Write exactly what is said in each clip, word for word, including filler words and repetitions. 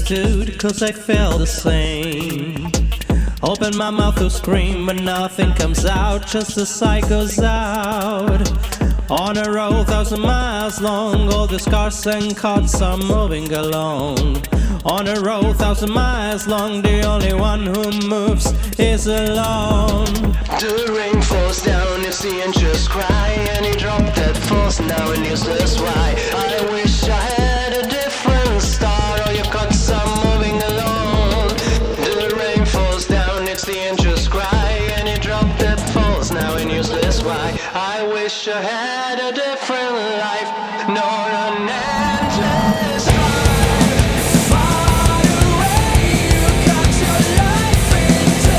understood, cause I felt the same. Open my mouth to scream, but nothing comes out, just the sight goes out. On a road thousand miles long, all the cars and carts are moving along. On a road thousand miles long, the only one who moves is alone. The rain falls down, it's the angels cry. Any drop that falls now and useless why. I wish I had a different star. All your carts are moving along. The rain falls down, it's the angels cry. Any drop that falls now and useless why. I wish I had a different life, not an endless life. Far away, you cut your life into.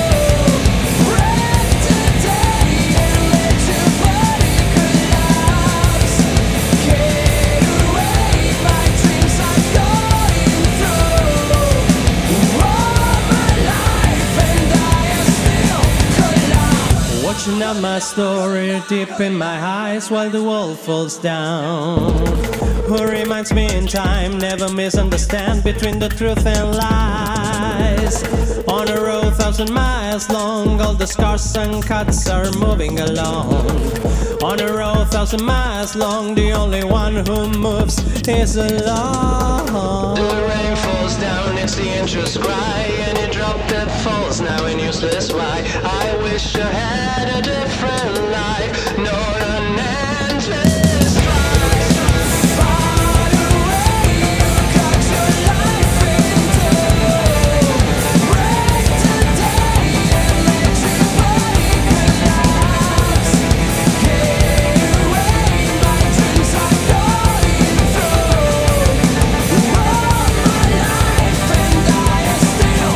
Break today and let your body collapse. Get away, my dreams are going through. All my life and I am still collapsed. Watching out my story deep in my eyes while the wall falls down. Who reminds me in time, never misunderstand between the truth and lies. On a road thousand miles long, all the scars and cuts are moving along. On a road thousand miles long, the only one who moves is alone. The rain falls down, it's the angels cry. Any drop that falls now and useless why. I wish I had a different life, not an endless life. Far away, you cut your life into. Break today and let your body collapse. Get away, my dreams are going through. All my life and I am still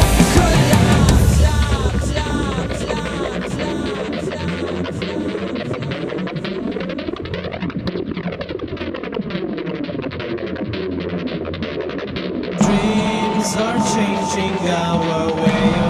Dreams are changing our way